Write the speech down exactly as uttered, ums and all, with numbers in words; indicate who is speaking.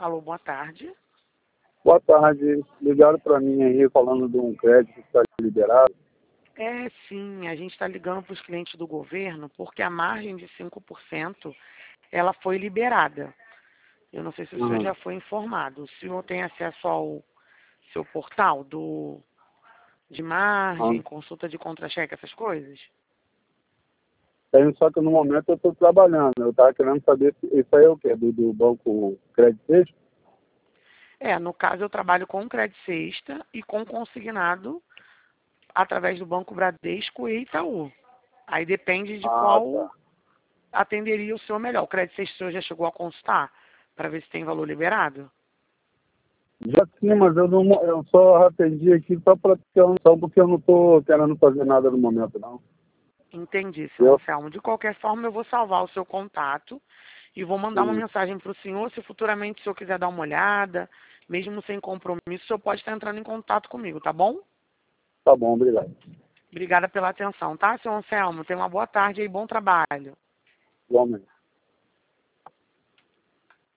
Speaker 1: Alô, boa tarde.
Speaker 2: Boa tarde. Ligaram para mim aí falando de um crédito que está liberado.
Speaker 1: É, sim, a gente está ligando para os clientes do governo porque a margem de cinco por cento ela foi liberada. Eu não sei se o senhor
Speaker 2: Uhum.
Speaker 1: já foi informado. O senhor tem acesso ao seu portal do, de margem,
Speaker 2: Uhum.
Speaker 1: consulta de contra-cheque, essas coisas?
Speaker 2: Tenho, só que no momento eu estou trabalhando. Eu estava querendo saber se isso aí é o quê? Do, do Banco Crédito Sexto?
Speaker 1: É, no caso eu trabalho com crédito sexta e com consignado através do Banco Bradesco e Itaú. Aí depende de
Speaker 2: Ah,
Speaker 1: qual
Speaker 2: tá.
Speaker 1: atenderia o senhor melhor. O crédito sexta o senhor já chegou a consultar para ver se tem valor liberado?
Speaker 2: Já sim, mas eu, não, eu só atendi aqui só para ter uma noção, porque eu não estou querendo fazer nada no momento, não.
Speaker 1: Entendi, senhor
Speaker 2: Eu?
Speaker 1: Anselmo. De qualquer forma, eu vou salvar o seu contato e vou mandar uma
Speaker 2: Sim.
Speaker 1: mensagem para o senhor. Se futuramente o senhor quiser dar uma olhada, mesmo sem compromisso, o senhor pode estar entrando em contato comigo, tá bom?
Speaker 2: Tá bom, obrigado.
Speaker 1: Obrigada pela atenção, tá, senhor Anselmo? Tenha uma boa tarde e bom trabalho.
Speaker 2: Igualmente.